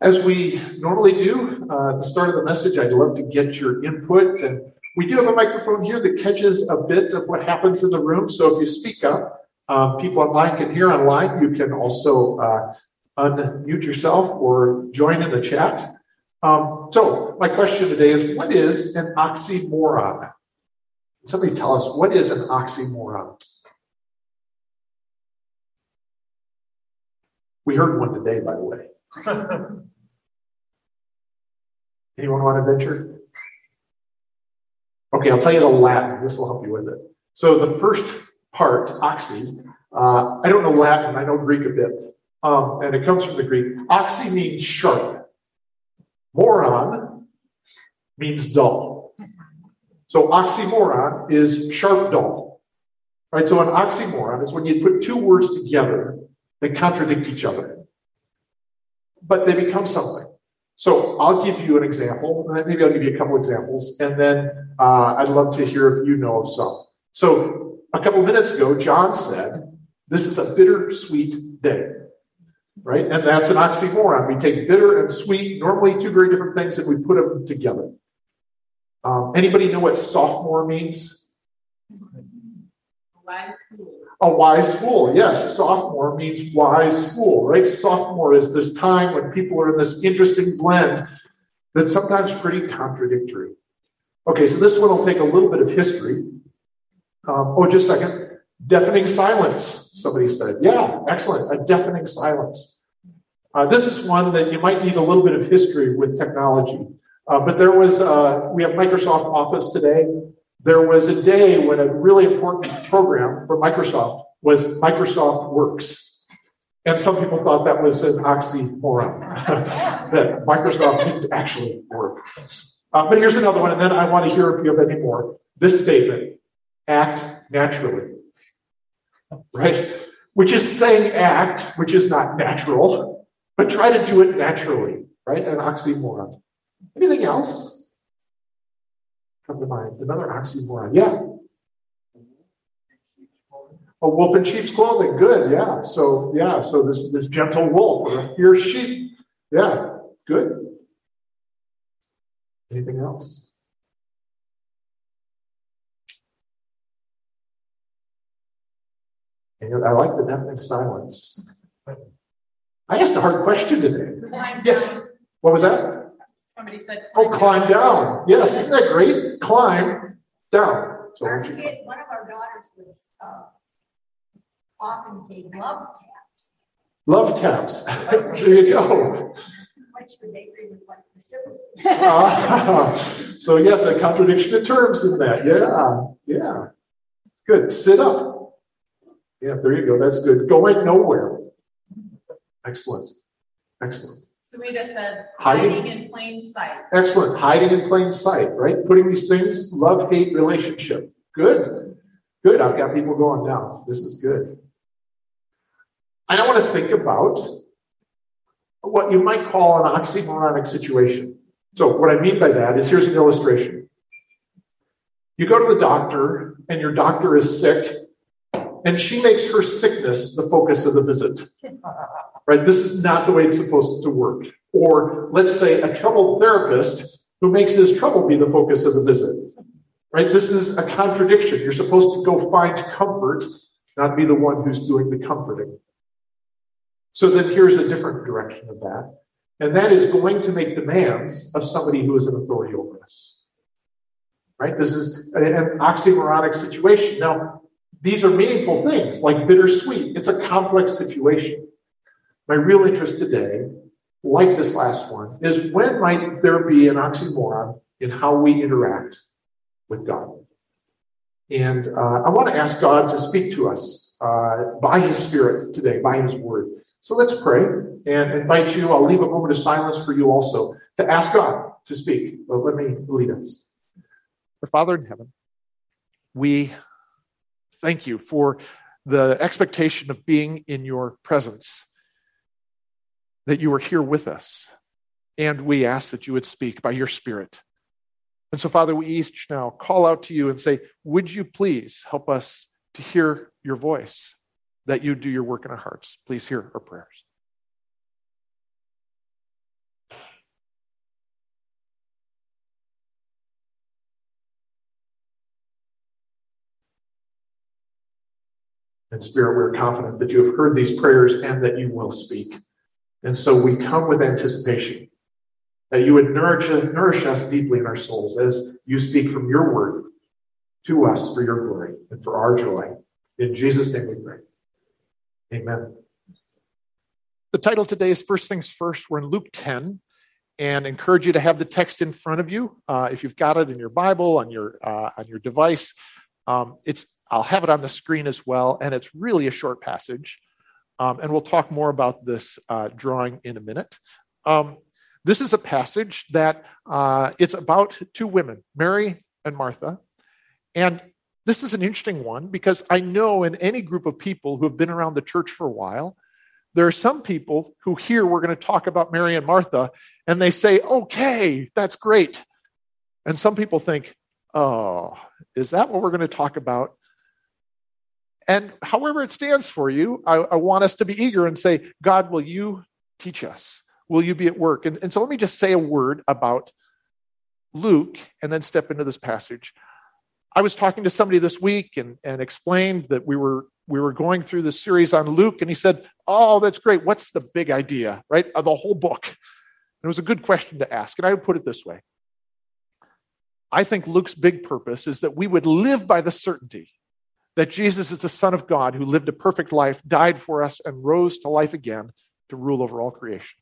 As we normally do at the start of the message, I'd love to get your input. And we do have a microphone here that catches a bit of what happens in the room. So if you speak up, people online can hear online. You can also unmute yourself or join in the chat. So my question today is, what is an oxymoron? Somebody tell us, what is an oxymoron? We heard one today, by the way. Anyone want to venture? Okay, I'll tell you the Latin. This will help you with it. So the first part, oxy, I don't know Latin, I know Greek a bit. And it comes from the Greek. Oxy means sharp. Moron means dull. So oxymoron is sharp dull. Right? So an oxymoron is when you put two words together that contradict each other, but they become something. So I'll give you an example. Maybe I'll give you a couple examples, and then I'd love to hear if you know of some. So a couple minutes ago, John said, this is a bittersweet day, right? And that's an oxymoron. We take bitter and sweet, normally two very different things, and we put them together. Anybody know what sophomore means? Wise fool. A wise fool, yes. Sophomore means wise fool, right? Sophomore is this time when people are in this interesting blend that's sometimes pretty contradictory. Okay, so this one will take a little bit of history. Just a second. Deafening silence, somebody said. Yeah, excellent. A deafening silence. This is one that you might need a little bit of history with technology. But there was, we have Microsoft Office today. There was a day when a really important program for Microsoft was Microsoft Works. And some people thought that was an oxymoron, that Microsoft didn't actually work. But here's another one, and then I want to hear if you have any more. This statement, act naturally, right? Which is saying act, which is not natural, but try to do it naturally, right? An oxymoron. Anything else come to mind? Another oxymoron. Yeah. A wolf in sheep's clothing. Good. Yeah. So this gentle wolf or a fierce sheep. Yeah. Good. Anything else? And I like the deafening silence. I asked a hard question today. Yes. What was that? Somebody said, climb down. Yes, isn't that great? Climb down. So one of our daughters was often gave love taps. Love taps. There you go. Which was angry with like facility. So yes, a contradiction of terms in that. Yeah. Good. Sit up. Yeah, there you go. That's good. Going nowhere. Excellent. Suita said, hiding in plain sight. Excellent. Hiding in plain sight, right? Putting these things, love-hate relationship. Good. I've got people going down. This is good. I now want to think about what you might call an oxymoronic situation. So what I mean by that is, here's an illustration. You go to the doctor, and your doctor is sick, and she makes her sickness the focus of the visit. Right? This is not the way it's supposed to work. Or let's say a troubled therapist who makes his trouble be the focus of the visit. Right? This is a contradiction. You're supposed to go find comfort, not be the one who's doing the comforting. So then here's a different direction of that. And that is going to make demands of somebody who is an authority over us. Right? This is an oxymoronic situation. Now, these are meaningful things like bittersweet. It's a complex situation. My real interest today, like this last one, is when might there be an oxymoron in how we interact with God? And I want to ask God to speak to us by His Spirit today, by His Word. So let's pray and invite you. I'll leave a moment of silence for you also to ask God to speak. But let me lead us. Our Father in heaven, we thank you for the expectation of being in your presence, that you are here with us. And we ask that you would speak by your Spirit. And so, Father, we each now call out to you and say, would you please help us to hear your voice, that you do your work in our hearts. Please hear our prayers. And Spirit, we're confident that you have heard these prayers and that you will speak. And so we come with anticipation that you would nourish us deeply in our souls as you speak from your word to us for your glory and for our joy. In Jesus' name we pray. Amen. The title today is First Things First. We're in Luke 10, and encourage you to have the text in front of you. If you've got it in your Bible, on your device, I'll have it on the screen as well, and it's really a short passage. And we'll talk more about this drawing in a minute. This is a passage that it's about two women, Mary and Martha. And this is an interesting one because I know in any group of people who have been around the church for a while, there are some people who hear we're going to talk about Mary and Martha, and they say, okay, that's great. And some people think, oh, is that what we're going to talk about? And however it stands for you, I want us to be eager and say, God, will you teach us? Will you be at work? And so let me just say a word about Luke and then step into this passage. I was talking to somebody this week and explained that we were going through this series on Luke, and he said, oh, that's great. What's the big idea, right, of the whole book? And it was a good question to ask, and I would put it this way. I think Luke's big purpose is that we would live by the certainty that Jesus is the Son of God who lived a perfect life, died for us, and rose to life again to rule over all creation.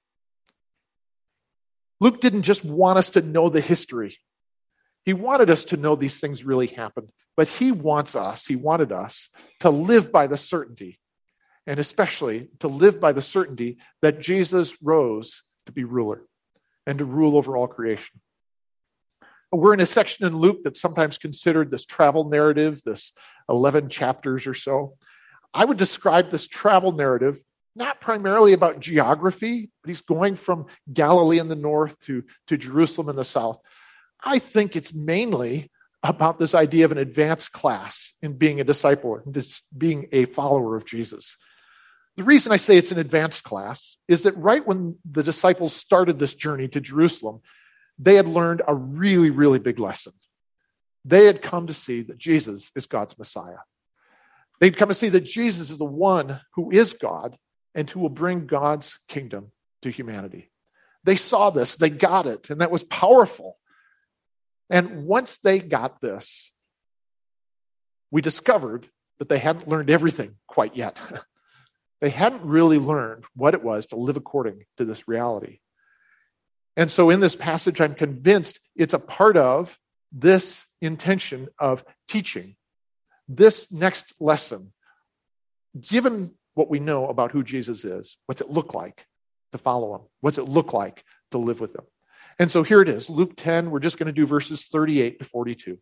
Luke didn't just want us to know the history. He wanted us to know these things really happened, but he wanted us to live by the certainty, and especially to live by the certainty that Jesus rose to be ruler and to rule over all creation. We're in a section in Luke that's sometimes considered this travel narrative, this 11 chapters or so. I would describe this travel narrative not primarily about geography, but he's going from Galilee in the north to Jerusalem in the south. I think it's mainly about this idea of an advanced class in being a disciple and just being a follower of Jesus. The reason I say it's an advanced class is that right when the disciples started this journey to Jerusalem, they had learned a really, really big lesson. They had come to see that Jesus is God's Messiah. They'd come to see that Jesus is the one who is God and who will bring God's kingdom to humanity. They saw this, they got it, and that was powerful. And once they got this, we discovered that they hadn't learned everything quite yet. They hadn't really learned what it was to live according to this reality. And so in this passage, I'm convinced it's a part of this intention of teaching this next lesson. Given what we know about who Jesus is, what's it look like to follow him? What's it look like to live with him? And so here it is, Luke 10, we're just going to do verses 38 to 42.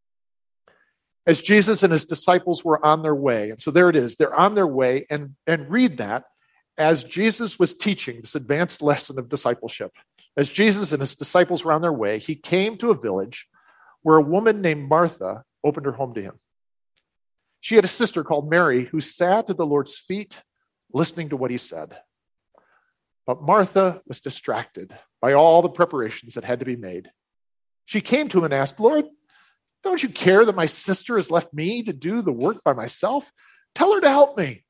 As Jesus and his disciples were on their way, and so there it is, they're on their way, and read that as Jesus was teaching this advanced lesson of discipleship. As Jesus and his disciples were on their way, he came to a village where a woman named Martha opened her home to him. She had a sister called Mary who sat at the Lord's feet listening to what he said. But Martha was distracted by all the preparations that had to be made. She came to him and asked, Lord, don't you care that my sister has left me to do the work by myself? Tell her to help me.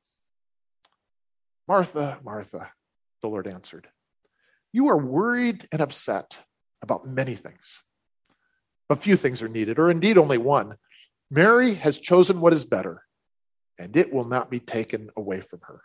Martha, Martha, the Lord answered, you are worried and upset about many things, but few things are needed, or indeed only one. Mary has chosen what is better, and it will not be taken away from her.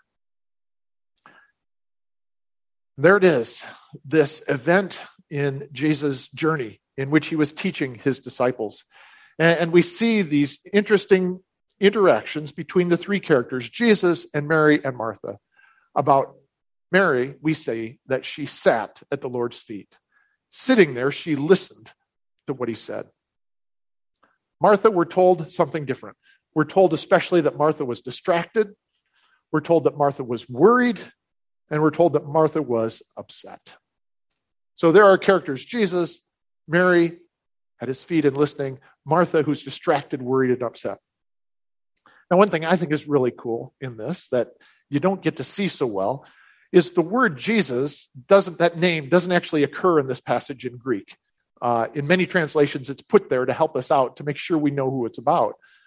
There it is, this event in Jesus' journey in which he was teaching his disciples. And we see these interesting interactions between the three characters, Jesus and Mary and Martha. About Mary, we say that she sat at the Lord's feet. Sitting there, she listened to what he said. Martha, we're told something different. We're told especially that Martha was distracted. We're told that Martha was worried. And we're told that Martha was upset. So there are characters, Jesus, Mary at his feet and listening, Martha who's distracted, worried, and upset. Now, one thing I think is really cool in this that you don't get to see so well is the word Jesus that name doesn't actually occur in this passage in Greek. In many translations, it's put there to help us out, to make sure we know who it's about.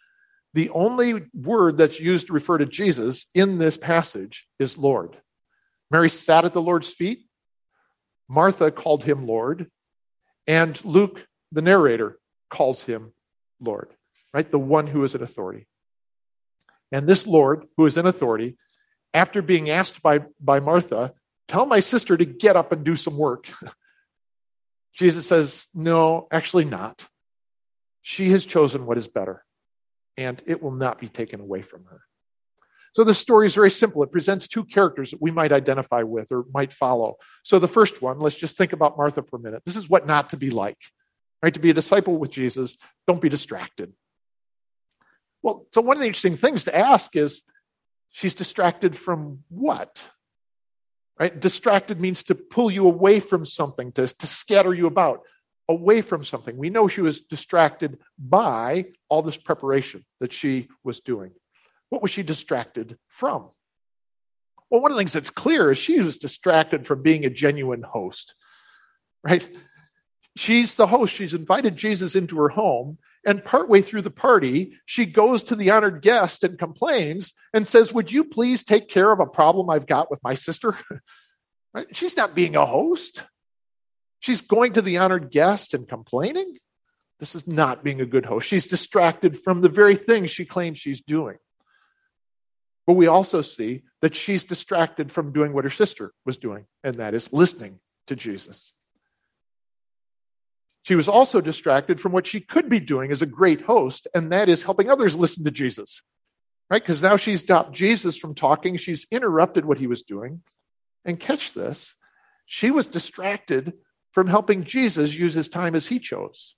The only word that's used to refer to Jesus in this passage is Lord. Mary sat at the Lord's feet. Martha called him Lord. And Luke, the narrator, calls him Lord, right? The one who is in authority. And this Lord, who is in authority, after being asked by Martha, tell my sister to get up and do some work, Jesus says, no, actually not. She has chosen what is better, and it will not be taken away from her. So the story is very simple. It presents two characters that we might identify with or might follow. So the first one, let's just think about Martha for a minute. This is what not to be like, right? To be a disciple with Jesus, don't be distracted. Well, so one of the interesting things to ask is, she's distracted from what? Right? Distracted means to pull you away from something, to scatter you about, away from something. We know she was distracted by all this preparation that she was doing. What was she distracted from? Well, one of the things that's clear is she was distracted from being a genuine host, right? She's the host. She's invited Jesus into her home, and partway through the party, she goes to the honored guest and complains and says, would you please take care of a problem I've got with my sister? Right? She's not being a host. She's going to the honored guest and complaining. This is not being a good host. She's distracted from the very thing she claims she's doing. But we also see that she's distracted from doing what her sister was doing, and that is listening to Jesus. She was also distracted from what she could be doing as a great host, and that is helping others listen to Jesus, right? Because now she's stopped Jesus from talking. She's interrupted what he was doing. And catch this, she was distracted from helping Jesus use his time as he chose.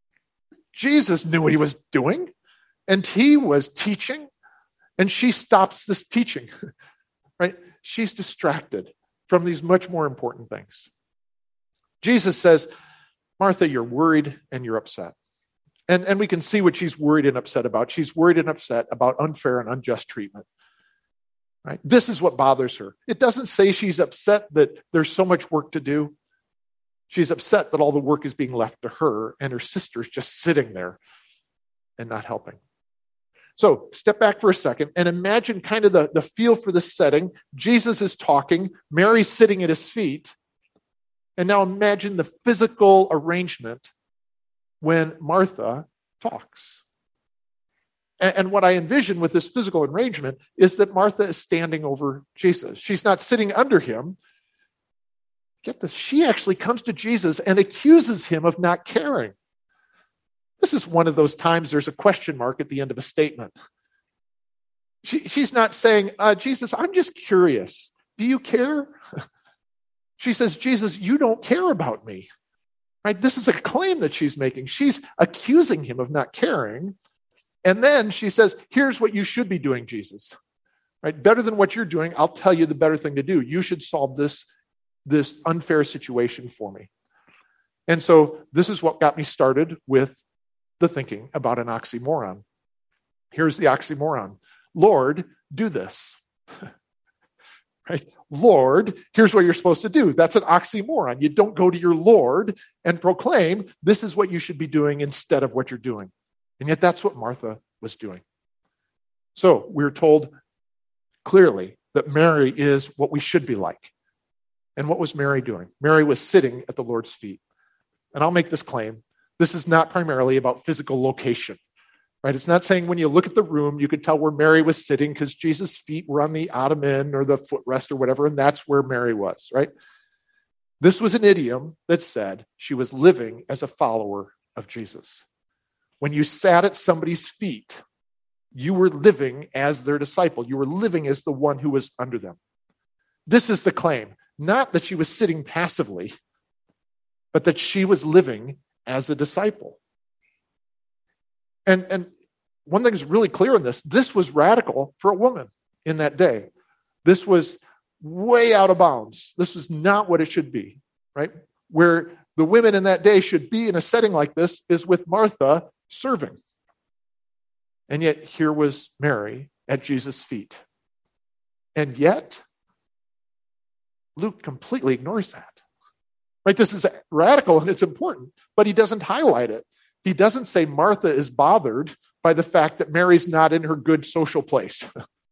Jesus knew what he was doing, and he was teaching, and she stops this teaching, right? She's distracted from these much more important things. Jesus says, Martha, you're worried and you're upset. And we can see what she's worried and upset about. She's worried and upset about unfair and unjust treatment. Right? This is what bothers her. It doesn't say she's upset that there's so much work to do. She's upset that all the work is being left to her and her sister's just sitting there and not helping. So step back for a second and imagine kind of the feel for the setting. Jesus is talking. Mary's sitting at his feet. And now imagine the physical arrangement when Martha talks. And what I envision with this physical arrangement is that Martha is standing over Jesus. She's not sitting under him. Get this, she actually comes to Jesus and accuses him of not caring. This is one of those times there's a question mark at the end of a statement. She's not saying, Jesus, I'm just curious. Do you care? She says, Jesus, you don't care about me. Right? This is a claim that she's making. She's accusing him of not caring. And then she says, here's what you should be doing, Jesus. Right? Better than what you're doing, I'll tell you the better thing to do. You should solve this unfair situation for me. And so this is what got me started with the thinking about an oxymoron. Here's the oxymoron. Lord, do this. Right? Lord, here's what you're supposed to do. That's an oxymoron. You don't go to your Lord and proclaim, this is what you should be doing instead of what you're doing. And yet that's what Martha was doing. So we're told clearly that Mary is what we should be like. And what was Mary doing? Mary was sitting at the Lord's feet. And I'll make this claim. This is not primarily about physical location. Right? It's not saying when you look at the room, you could tell where Mary was sitting because Jesus' feet were on the ottoman or the footrest or whatever, and that's where Mary was, right? This was an idiom that said she was living as a follower of Jesus. When you sat at somebody's feet, you were living as their disciple. You were living as the one who was under them. This is the claim, not that she was sitting passively, but that she was living as a disciple. And one thing is really clear in this was radical for a woman in that day. This was way out of bounds. This was not what it should be, right? Where the women in that day should be in a setting like this is with Martha serving. And yet here was Mary at Jesus' feet. And yet, Luke completely ignores that. Right? This is radical and it's important, but he doesn't highlight it. he doesn't say Martha is bothered by the fact that Mary's not in her good social place.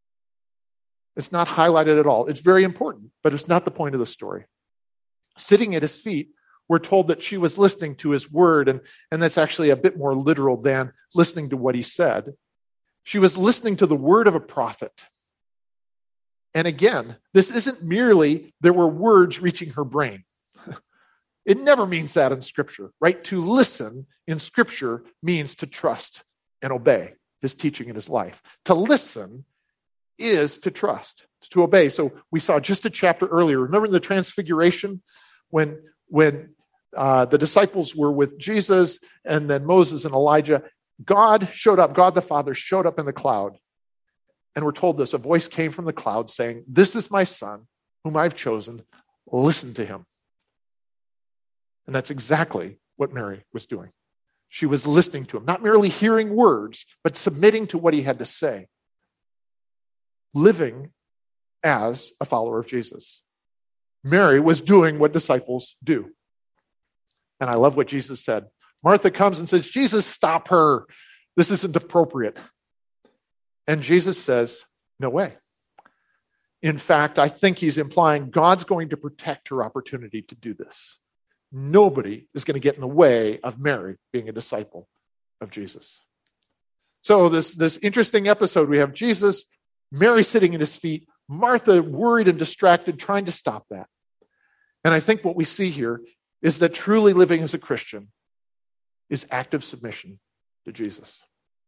It's not highlighted at all. It's very important, but it's not the point of the story. Sitting at his feet, we're told that she was listening to his word, and that's actually a bit more literal than listening to what he said. She was listening to the word of a prophet. And again, this isn't merely there were words reaching her brain. It never means that in Scripture, right? To listen in Scripture means to trust and obey his teaching in his life. To listen is to trust, to obey. So we saw just a chapter earlier. Remember in the Transfiguration when the disciples were with Jesus and then Moses and Elijah, God showed up, God the Father showed up in the cloud. And we're told this, a voice came from the cloud saying, "This is my son whom I've chosen. Listen to him." And that's exactly what Mary was doing. She was listening to him, not merely hearing words, but submitting to what he had to say. Living as a follower of Jesus. Mary was doing what disciples do. And I love what Jesus said. Martha comes and says, "Jesus, stop her. This isn't appropriate." And Jesus says, "No way." In fact, I think he's implying God's going to protect her opportunity to do this. Nobody is going to get in the way of Mary being a disciple of Jesus. So this interesting episode, we have Jesus, Mary sitting at his feet, Martha worried and distracted, trying to stop that. And I think what we see here is that truly living as a Christian is active submission to Jesus.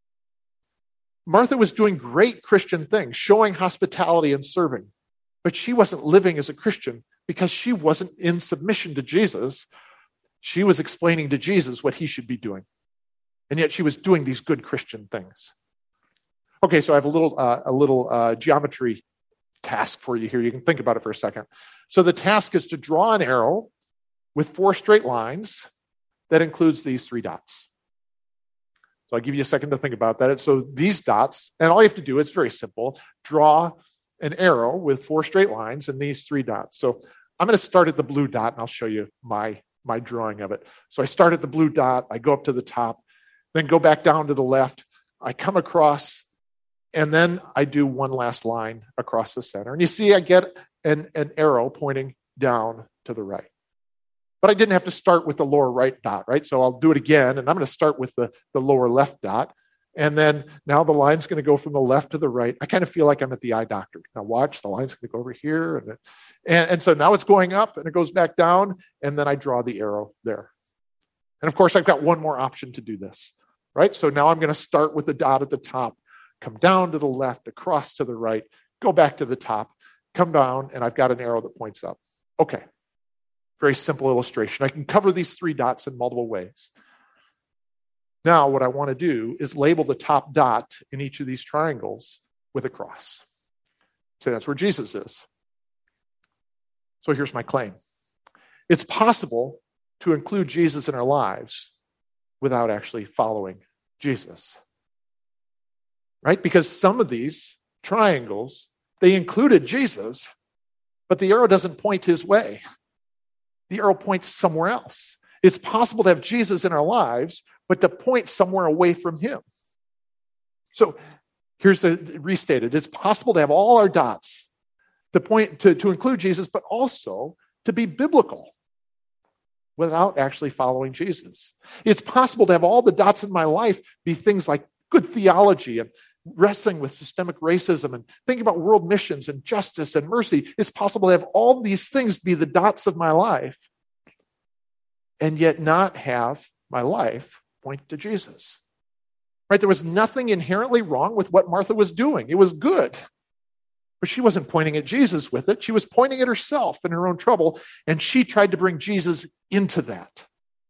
Martha was doing great Christian things, showing hospitality and serving, but she wasn't living as a Christian because she wasn't in submission to Jesus. She was explaining to Jesus what he should be doing. And yet she was doing these good Christian things. Okay, so I have a little geometry task for you here. You can think about it for a second. So the task is to draw an arrow with 4 straight lines that includes these 3 dots. So I'll give you a second to think about that. So these dots, and all you have to do, it's very simple, draw an arrow with 4 straight lines and these 3 dots. So I'm going to start at the blue dot, and I'll show you my drawing of it. So I start at the blue dot, I go up to the top, then go back down to the left, I come across, and then I do one last line across the center. And you see I get an arrow pointing down to the right. But I didn't have to start with the lower right dot, right? So I'll do it again, and I'm going to start with the lower left dot. And then now the line's going to go from the left to the right. I kind of feel like I'm at the eye doctor. Now watch, the line's going to go over here. And so now it's going up, and it goes back down, and then I draw the arrow there. And of course, I've got one more option to do this, right? So now I'm going to start with the dot at the top, come down to the left, across to the right, go back to the top, come down, and I've got an arrow that points up. Okay. Very simple illustration. I can cover these 3 dots in multiple ways. Now, what I want to do is label the top dot in each of these triangles with a cross. So that's where Jesus is. So here's my claim. It's possible to include Jesus in our lives without actually following Jesus. Right? Because some of these triangles, they included Jesus, but the arrow doesn't point his way. The arrow points somewhere else. It's possible to have Jesus in our lives, but to point somewhere away from him. So here's restated. It's possible to have all our dots to point to include Jesus, but also to be biblical without actually following Jesus. It's possible to have all the dots in my life be things like good theology and wrestling with systemic racism and thinking about world missions and justice and mercy. It's possible to have all these things be the dots of my life and yet not have my life point to Jesus. Right? There was nothing inherently wrong with what Martha was doing. It was good. But she wasn't pointing at Jesus with it. She was pointing at herself in her own trouble, and she tried to bring Jesus into that.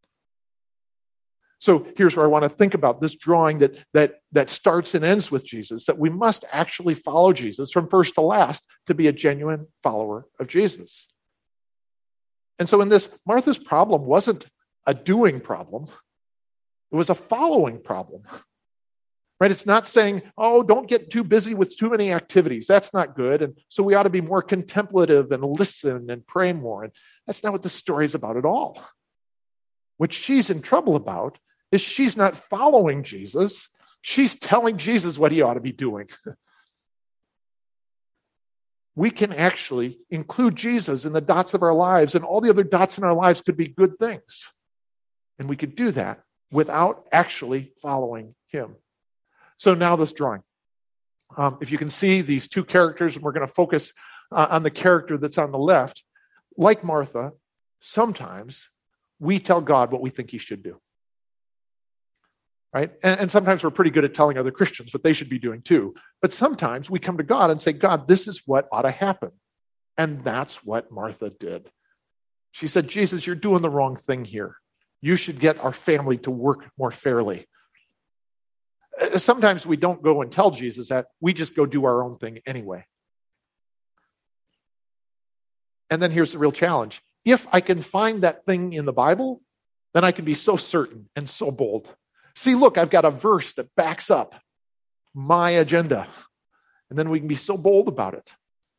So here's where I want to think about this drawing that starts and ends with Jesus, that we must actually follow Jesus from first to last to be a genuine follower of Jesus. And so in this, Martha's problem wasn't a doing problem. It was a following problem. Right? It's not saying, oh, don't get too busy with too many activities. That's not good. And so we ought to be more contemplative and listen and pray more. And that's not what this story is about at all. What she's in trouble about is she's not following Jesus. She's telling Jesus what he ought to be doing. We can actually include Jesus in the dots of our lives, and all the other dots in our lives could be good things. And we could do that without actually following him. So now this drawing. If you can see these two characters, and we're going to focus on the character that's on the left. Like Martha, sometimes we tell God what we think he should do. Right? And sometimes we're pretty good at telling other Christians what they should be doing too. But sometimes we come to God and say, God, this is what ought to happen. And that's what Martha did. She said, Jesus, you're doing the wrong thing here. You should get our family to work more fairly. Sometimes we don't go and tell Jesus that. We just go do our own thing anyway. And then here's the real challenge. If I can find that thing in the Bible, then I can be so certain and so bold. See, look, I've got a verse that backs up my agenda. And then we can be so bold about it.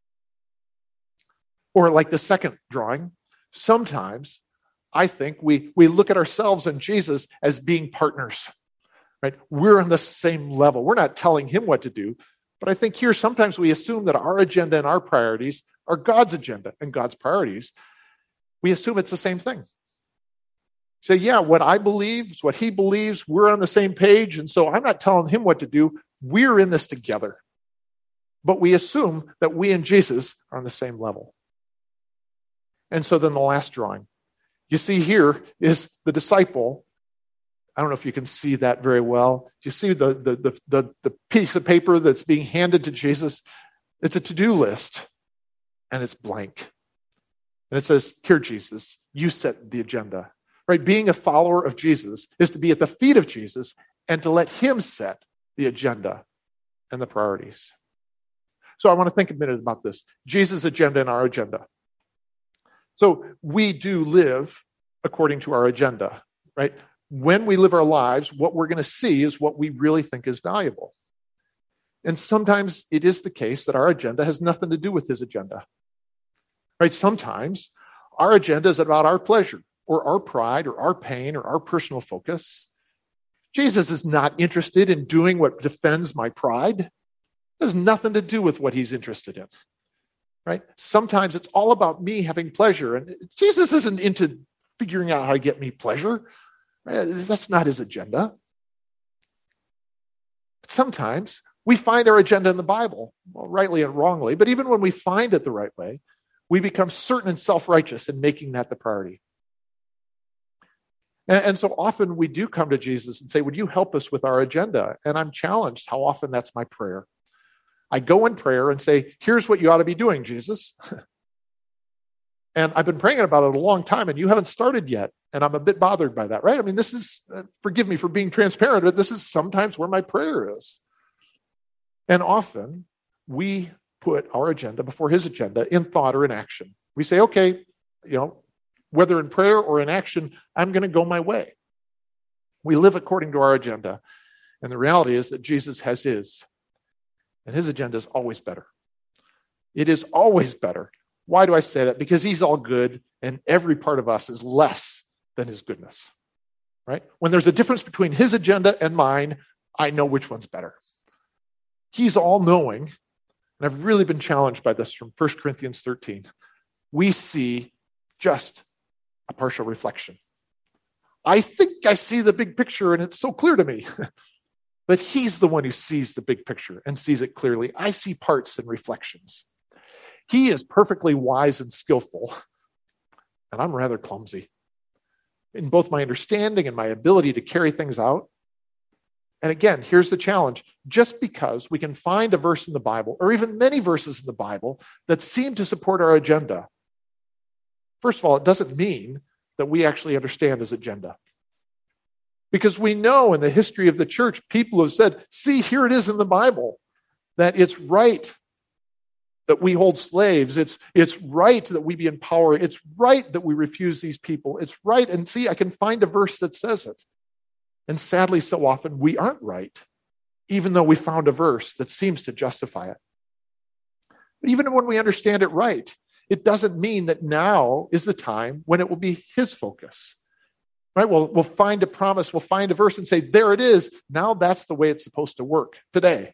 Or like the second drawing, sometimes I think we look at ourselves and Jesus as being partners. Right? We're on the same level. We're not telling him what to do. But I think here sometimes we assume that our agenda and our priorities are God's agenda and God's priorities. We assume it's the same thing. Say, yeah, what I believe is what he believes. We're on the same page. And so I'm not telling him what to do. We're in this together. But we assume that we and Jesus are on the same level. And so then the last drawing. You see here is the disciple. I don't know if you can see that very well. You see the piece of paper that's being handed to Jesus. It's a to-do list, and it's blank. And it says, here, Jesus, you set the agenda. Right? Being a follower of Jesus is to be at the feet of Jesus and to let him set the agenda and the priorities. So I want to think a minute about this. Jesus' agenda and our agenda. So we do live according to our agenda, right? When we live our lives, what we're going to see is what we really think is valuable. And sometimes it is the case that our agenda has nothing to do with his agenda. Right? Sometimes our agenda is about our pleasure or our pride or our pain or our personal focus. Jesus is not interested in doing what defends my pride. It has nothing to do with what he's interested in. Right? Sometimes it's all about me having pleasure. And Jesus isn't into figuring out how to get me pleasure. That's not his agenda. Sometimes we find our agenda in the Bible, well, rightly and wrongly, but even when we find it the right way, we become certain and self-righteous in making that the priority. And so often we do come to Jesus and say, would you help us with our agenda? And I'm challenged how often that's my prayer. I go in prayer and say, here's what you ought to be doing, Jesus. And I've been praying about it a long time, and you haven't started yet. And I'm a bit bothered by that, right? I mean, this is, forgive me for being transparent, but this is sometimes where my prayer is. And often we put our agenda before his agenda in thought or in action. We say, okay, whether in prayer or in action, I'm going to go my way. We live according to our agenda. And the reality is that Jesus has his. And his agenda is always better. It is always better. Why do I say that? Because he's all good, and every part of us is less than his goodness. Right? When there's a difference between his agenda and mine, I know which one's better. He's all-knowing, and I've really been challenged by this from 1 Corinthians 13. We see just a partial reflection. I think I see the big picture, and it's so clear to me. But he's the one who sees the big picture and sees it clearly. I see parts and reflections. He is perfectly wise and skillful, and I'm rather clumsy in both my understanding and my ability to carry things out. And again, here's the challenge. Just because we can find a verse in the Bible, or even many verses in the Bible, that seem to support our agenda, first of all, it doesn't mean that we actually understand his agenda. Because we know in the history of the church, people have said, see, here it is in the Bible, that it's right that we hold slaves. It's right that we be in power. It's right that we refuse these people. It's right. And see, I can find a verse that says it. And sadly, so often we aren't right, even though we found a verse that seems to justify it. But even when we understand it right, it doesn't mean that now is the time when it will be his focus. Right? We'll find a promise, we'll find a verse and say, there it is. Now that's the way it's supposed to work today.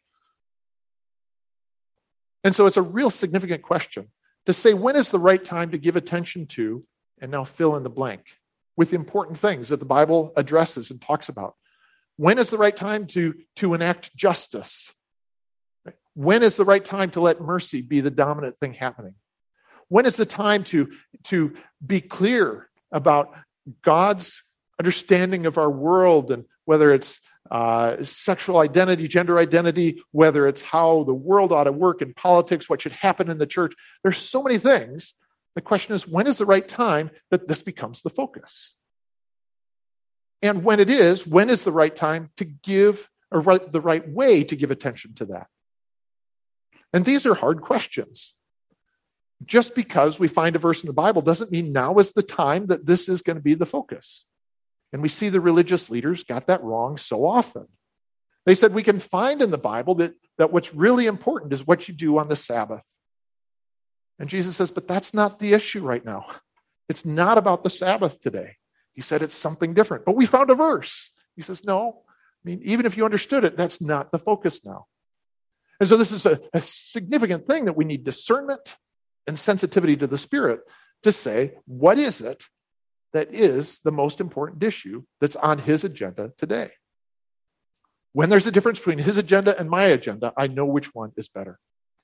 And so it's a real significant question to say, when is the right time to give attention to, and now fill in the blank with important things that the Bible addresses and talks about. When is the right time to enact justice? When is the right time to let mercy be the dominant thing happening? When is the time to be clear about God's understanding of our world, and whether it's sexual identity, gender identity, whether it's how the world ought to work in politics, what should happen in the church? There's so many things. The question is, when is the right time that this becomes the focus? And when it is, when is the right time to give, or the right way to give attention to that? And these are hard questions. Just because we find a verse in the Bible doesn't mean now is the time that this is going to be the focus. And we see the religious leaders got that wrong so often. They said we can find in the Bible that what's really important is what you do on the Sabbath. And Jesus says, but that's not the issue right now. It's not about the Sabbath today. He said it's something different. But we found a verse. He says, no. I mean, even if you understood it, that's not the focus now. And so this is a significant thing that we need discernment and sensitivity to the Spirit to say, what is it that is the most important issue that's on his agenda today? When there's a difference between his agenda and my agenda, I know which one is better.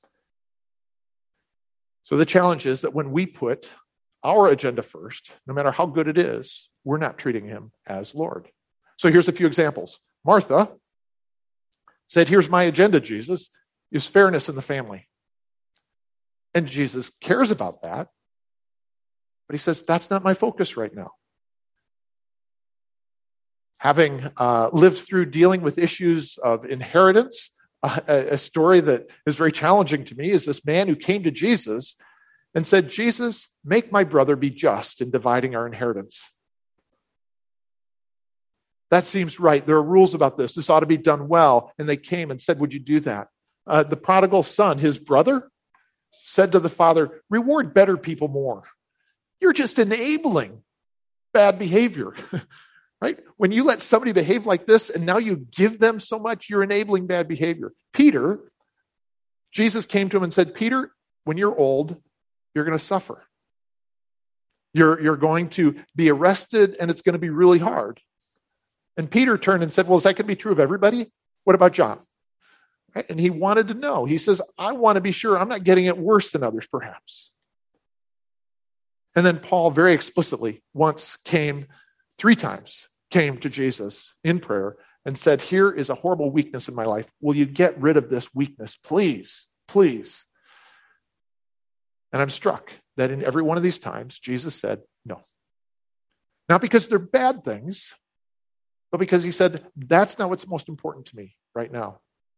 So the challenge is that when we put our agenda first, no matter how good it is, we're not treating him as Lord. So here's a few examples. Martha said, here's my agenda, Jesus, is fairness in the family. And Jesus cares about that. But he says, that's not my focus right now. Having lived through dealing with issues of inheritance, a story that is very challenging to me is this man who came to Jesus and said, Jesus, make my brother be just in dividing our inheritance. That seems right. There are rules about this. This ought to be done well. And they came and said, would you do that? The prodigal son, his brother, said to the father, reward better people more. You're just enabling bad behavior, right? When you let somebody behave like this and now you give them so much, you're enabling bad behavior. Peter, Jesus came to him and said, Peter, when you're old, you're going to suffer. You're going to be arrested and it's going to be really hard. And Peter turned and said, well, is that going to be true of everybody? What about John? Right? And he wanted to know. He says, I want to be sure I'm not getting it worse than others, perhaps. And then Paul very explicitly three times came to Jesus in prayer and said, here is a horrible weakness in my life. Will you get rid of this weakness, please, please? And I'm struck that in every one of these times, Jesus said, no. Not because they're bad things, but because he said, that's not what's most important to me right now.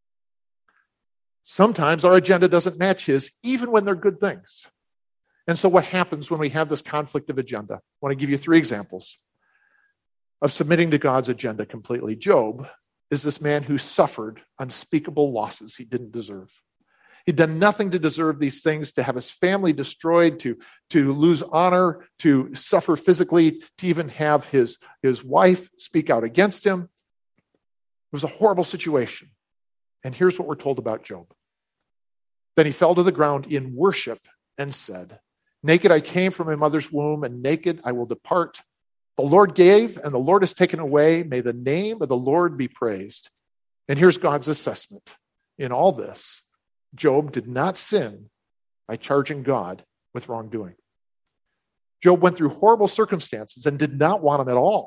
Sometimes our agenda doesn't match his, even when they're good things. And so what happens when we have this conflict of agenda? I want to give you 3 examples of submitting to God's agenda completely. Job is this man who suffered unspeakable losses he didn't deserve. He'd done nothing to deserve these things, to have his family destroyed, to lose honor, to suffer physically, to even have his wife speak out against him. It was a horrible situation. And here's what we're told about Job. Then he fell to the ground in worship and said, naked I came from my mother's womb, and naked I will depart. The Lord gave, and the Lord has taken away. May the name of the Lord be praised. And here's God's assessment. In all this, Job did not sin by charging God with wrongdoing. Job went through horrible circumstances and did not want him at all.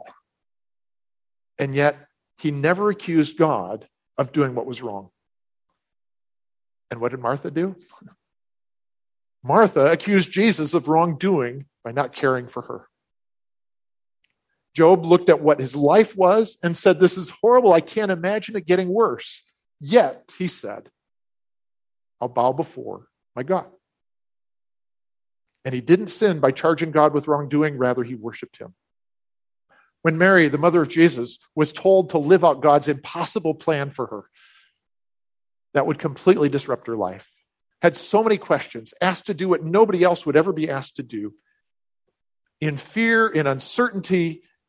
And yet, he never accused God of doing what was wrong. And what did Martha do? Martha accused Jesus of wrongdoing by not caring for her. Job looked at what his life was and said, this is horrible. I can't imagine it getting worse. Yet, he said, I'll bow before my God. And he didn't sin by charging God with wrongdoing. Rather, he worshiped him. When Mary, the mother of Jesus, was told to live out God's impossible plan for her, that would completely disrupt her life, had so many questions, asked to do what nobody else would ever be asked to do, in fear, in uncertainty,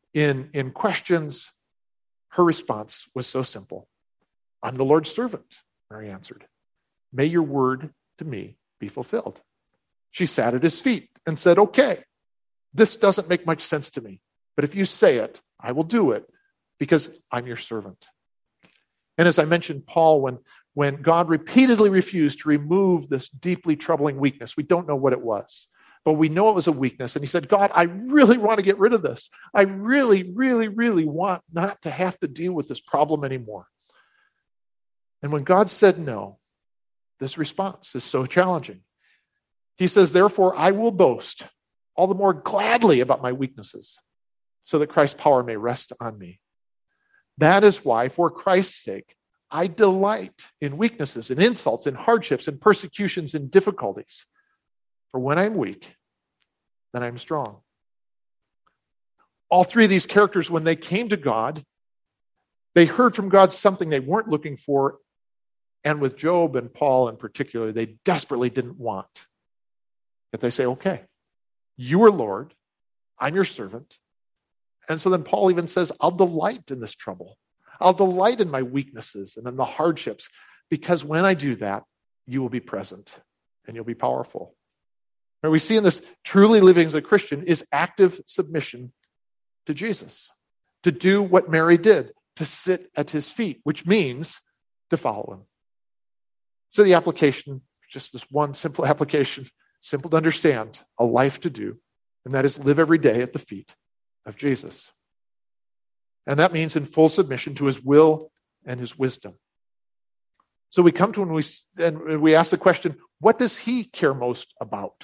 in questions, her response was so simple. I'm the Lord's servant, Mary answered. May your word to me be fulfilled. She sat at his feet and said, okay, this doesn't make much sense to me, but if you say it, I will do it because I'm your servant. And as I mentioned, Paul, when God repeatedly refused to remove this deeply troubling weakness, we don't know what it was, but we know it was a weakness. And he said, God, I really want to get rid of this. I really, really, really want not to have to deal with this problem anymore. And when God said no, this response is so challenging. He says, therefore, I will boast all the more gladly about my weaknesses so that Christ's power may rest on me. That is why, for Christ's sake, I delight in weaknesses, in insults, in hardships, in persecutions, in difficulties. For when I'm weak, then I'm strong. All three of these characters, when they came to God, they heard from God something they weren't looking for. And with Job and Paul in particular, they desperately didn't want. But they say, okay, you are Lord, I'm your servant. And so then Paul even says, I'll delight in this trouble. I'll delight in my weaknesses and in the hardships, because when I do that, you will be present and you'll be powerful. What we see in this truly living as a Christian is active submission to Jesus, to do what Mary did, to sit at his feet, which means to follow him. So the application, just this one simple application, simple to understand, a life to do, and that is live every day at the feet of Jesus. And that means in full submission to his will and his wisdom. So we come to him and we ask the question, what does he care most about?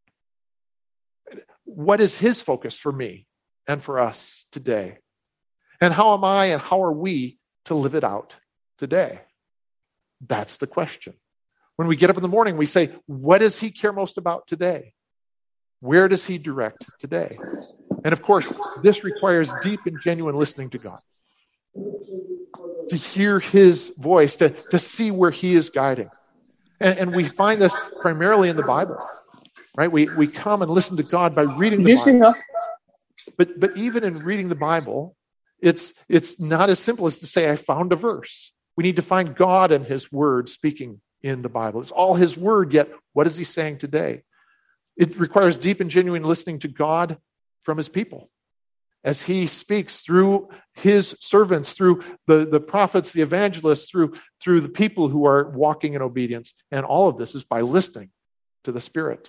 What is his focus for me and for us today? And how am I and how are we to live it out today? That's the question. When we get up in the morning, we say, what does he care most about today? Where does he direct today? And of course, this requires deep and genuine listening to God. To hear his voice, to see where he is guiding. And we find this primarily in the Bible, right? We come and listen to God by reading the Bible. But even in reading the Bible, it's not as simple as to say, I found a verse. We need to find God and his word speaking in the Bible. It's all his word, yet what is he saying today? It requires deep and genuine listening to God from his people as he speaks through his servants, through the prophets, the evangelists, through the people who are walking in obedience. And all of this is by listening to the Spirit.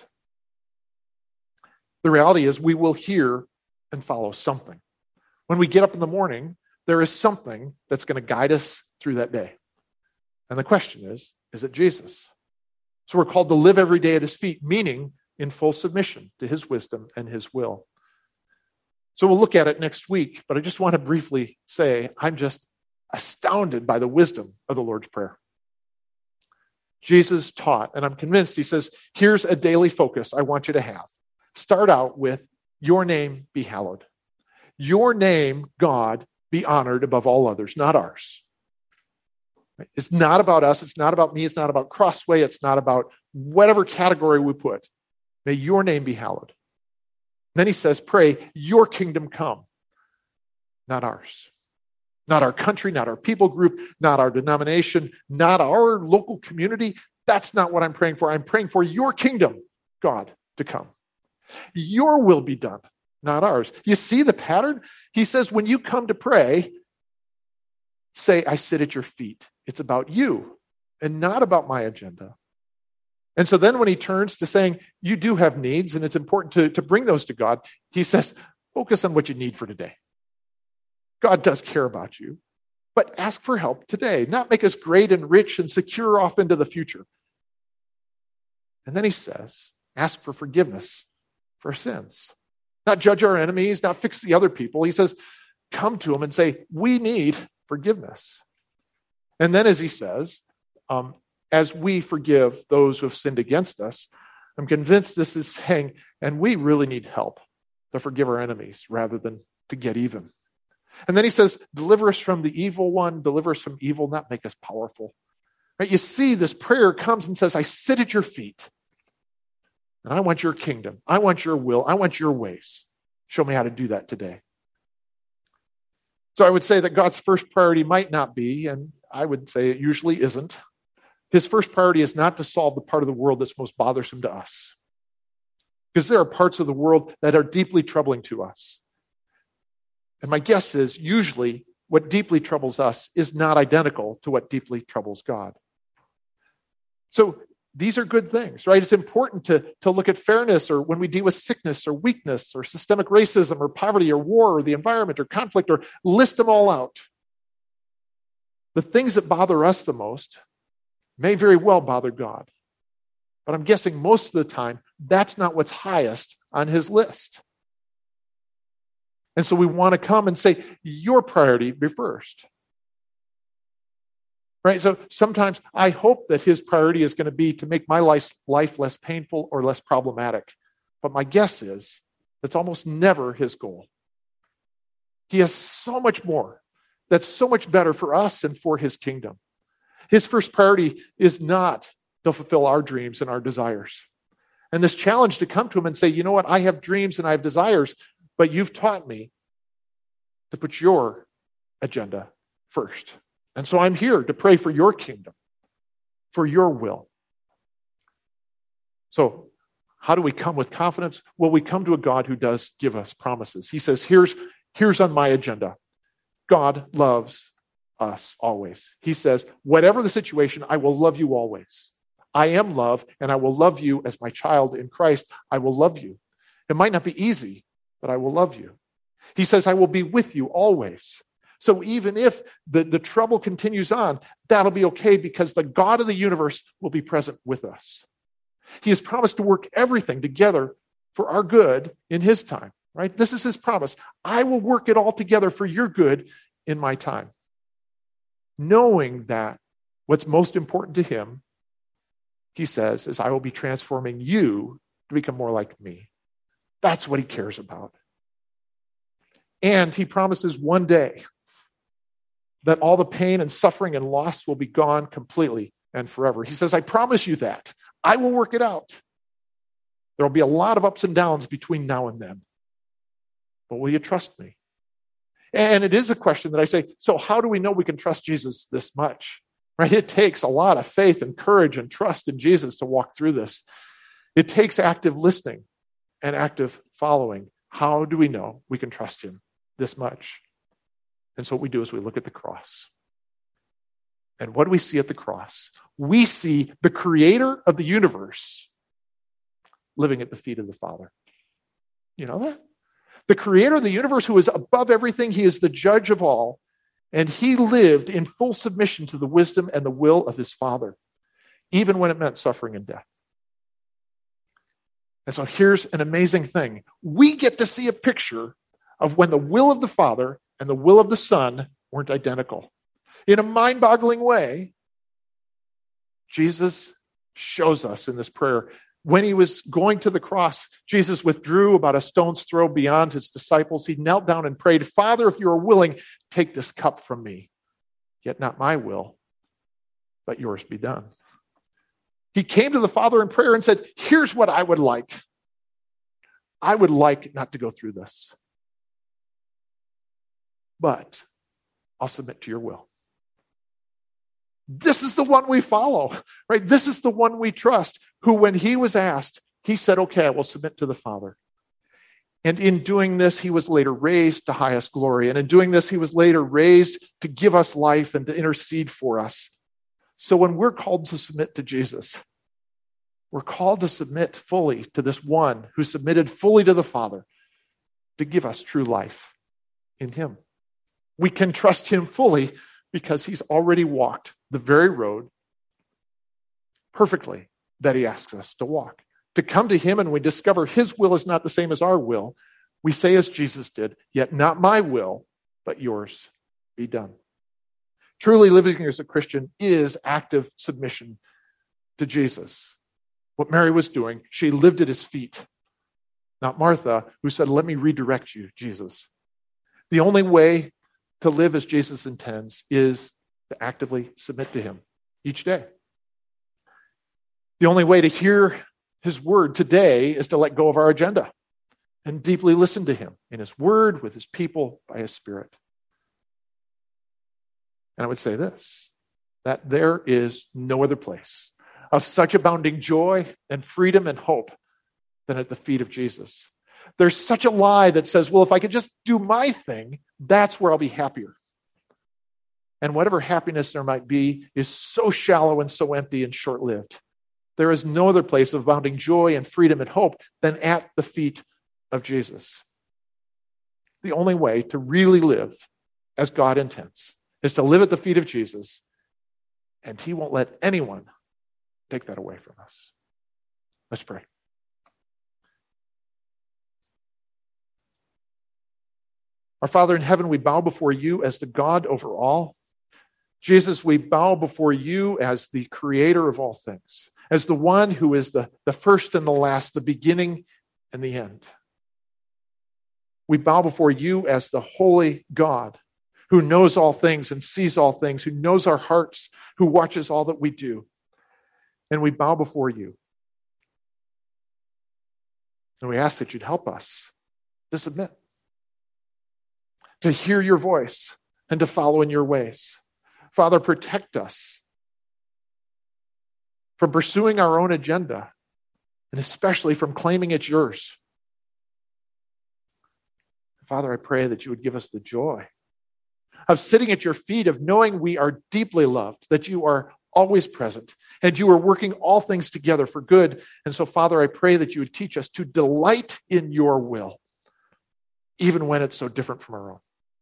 The reality is we will hear and follow something. When we get up in the morning, there is something that's going to guide us through that day. And the question is it Jesus? So we're called to live every day at his feet, meaning in full submission to his wisdom and his will. So we'll look at it next week, but I just want to briefly say I'm just astounded by the wisdom of the Lord's Prayer. Jesus taught, and I'm convinced, he says, here's a daily focus I want you to have. Start out with, your name be hallowed. Your name, God, be honored above all others, not ours. It's not about us. It's not about me. It's not about Crossway. It's not about whatever category we put. May your name be hallowed. Then he says, pray, your kingdom come, not ours. Not our country, not our people group, not our denomination, not our local community. That's not what I'm praying for. I'm praying for your kingdom, God, to come. Your will be done, not ours. You see the pattern? He says, when you come to pray, say, I sit at your feet. It's about you and not about my agenda. And so then when he turns to saying, you do have needs and it's important to bring those to God, he says, focus on what you need for today. God does care about you, but ask for help today, not make us great and rich and secure off into the future. And then he says, ask for forgiveness for sins. Not judge our enemies, not fix the other people. He says, come to him and say, we need forgiveness. And then as he says, as we forgive those who have sinned against us, I'm convinced this is saying, and we really need help to forgive our enemies rather than to get even. And then he says, deliver us from the evil one, deliver us from evil, not make us powerful. Right? You see, this prayer comes and says, I sit at your feet, and I want your kingdom. I want your will. I want your ways. Show me how to do that today. So I would say that God's first priority might not be, and I would say it usually isn't. His first priority is not to solve the part of the world that's most bothersome to us. Because there are parts of the world that are deeply troubling to us. And my guess is usually what deeply troubles us is not identical to what deeply troubles God. So these are good things, right? It's important to look at fairness, or when we deal with sickness or weakness or systemic racism or poverty or war or the environment or conflict, or list them all out. The things that bother us the most may very well bother God. But I'm guessing most of the time, that's not what's highest on his list. And so we want to come and say, your priority be first. Right? So sometimes I hope that his priority is going to be to make my life less painful or less problematic. But my guess is that's almost never his goal. He has so much more that's so much better for us and for his kingdom. His first priority is not to fulfill our dreams and our desires. And this challenge to come to him and say, you know what, I have dreams and I have desires, but you've taught me to put your agenda first. And so I'm here to pray for your kingdom, for your will. So how do we come with confidence? Well, we come to a God who does give us promises. He says, here's on my agenda. God loves us always. He says, whatever the situation, I will love you always. I am love, and I will love you as my child in Christ. I will love you. It might not be easy, but I will love you. He says, I will be with you always. So even if the trouble continues on, that'll be okay, because the God of the universe will be present with us. He has promised to work everything together for our good in his time, right? This is his promise. I will work it all together for your good in my time. Knowing that what's most important to him, he says, is I will be transforming you to become more like me. That's what he cares about. And he promises one day that all the pain and suffering and loss will be gone completely and forever. He says, I promise you that. I will work it out. There will be a lot of ups and downs between now and then. But will you trust me? And it is a question that I say, so how do we know we can trust Jesus this much? Right? It takes a lot of faith and courage and trust in Jesus to walk through this. It takes active listening and active following. How do we know we can trust him this much? And so what we do is we look at the cross. And what do we see at the cross? We see the creator of the universe living at the feet of the Father. You know that? The creator of the universe, who is above everything, he is the judge of all. And he lived in full submission to the wisdom and the will of his Father, even when it meant suffering and death. And so here's an amazing thing. We get to see a picture of when the will of the Father and the will of the Son weren't identical. In a mind-boggling way, Jesus shows us in this prayer. When he was going to the cross, Jesus withdrew about a stone's throw beyond his disciples. He knelt down and prayed, Father, if you are willing, take this cup from me. Yet not my will, but yours be done. He came to the Father in prayer and said, here's what I would like. I would like not to go through this, but I'll submit to your will. This is the one we follow, right? This is the one we trust, who when he was asked, he said, okay, I will submit to the Father. And in doing this, he was later raised to highest glory. And in doing this, he was later raised to give us life and to intercede for us. So when we're called to submit to Jesus, we're called to submit fully to this one who submitted fully to the Father to give us true life in him. We can trust him fully because he's already walked the very road perfectly that he asks us to walk. To come to him and we discover his will is not the same as our will, we say as Jesus did, yet not my will, but yours be done. Truly living as a Christian is active submission to Jesus. What Mary was doing, she lived at his feet. Not Martha, who said, let me redirect you, Jesus. The only way to live as Jesus intends is to actively submit to him each day. The only way to hear his word today is to let go of our agenda and deeply listen to him in his word, with his people, by his Spirit. And I would say this, that there is no other place of such abounding joy and freedom and hope than at the feet of Jesus. There's such a lie that says, well, if I could just do my thing, that's where I'll be happier. And whatever happiness there might be is so shallow and so empty and short-lived. There is no other place of abounding joy and freedom and hope than at the feet of Jesus. The only way to really live as God intends is to live at the feet of Jesus, and he won't let anyone take that away from us. Let's pray. Our Father in heaven, we bow before you as the God over all. Jesus, we bow before you as the creator of all things, as the one who is the first and the last, the beginning and the end. We bow before you as the holy God who knows all things and sees all things, who knows our hearts, who watches all that we do. And we bow before you. And we ask that you'd help us to submit, to hear your voice, and to follow in your ways. Father, protect us from pursuing our own agenda, and especially from claiming it's yours. Father, I pray that you would give us the joy of sitting at your feet, of knowing we are deeply loved, that you are always present, and you are working all things together for good. And so, Father, I pray that you would teach us to delight in your will, even when it's so different from our own.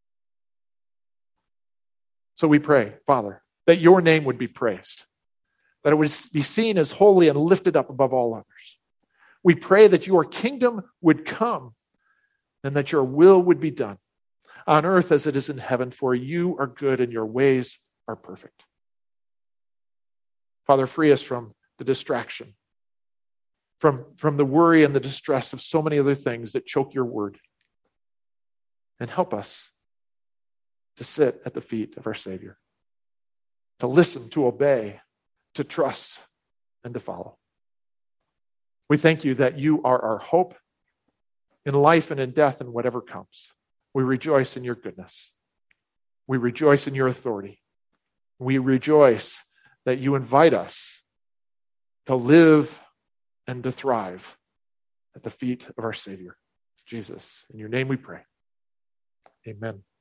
So we pray, Father, that your name would be praised, that it would be seen as holy and lifted up above all others. We pray that your kingdom would come and that your will would be done on earth as it is in heaven, for you are good and your ways are perfect. Father, free us from the distraction, from the worry and the distress of so many other things that choke your word, and help us to sit at the feet of our Savior, to listen, to obey, to trust, and to follow. We thank you that you are our hope in life and in death and whatever comes. We rejoice in your goodness. We rejoice in your authority. We rejoice that you invite us to live and to thrive at the feet of our Savior, Jesus. In your name we pray. Amen.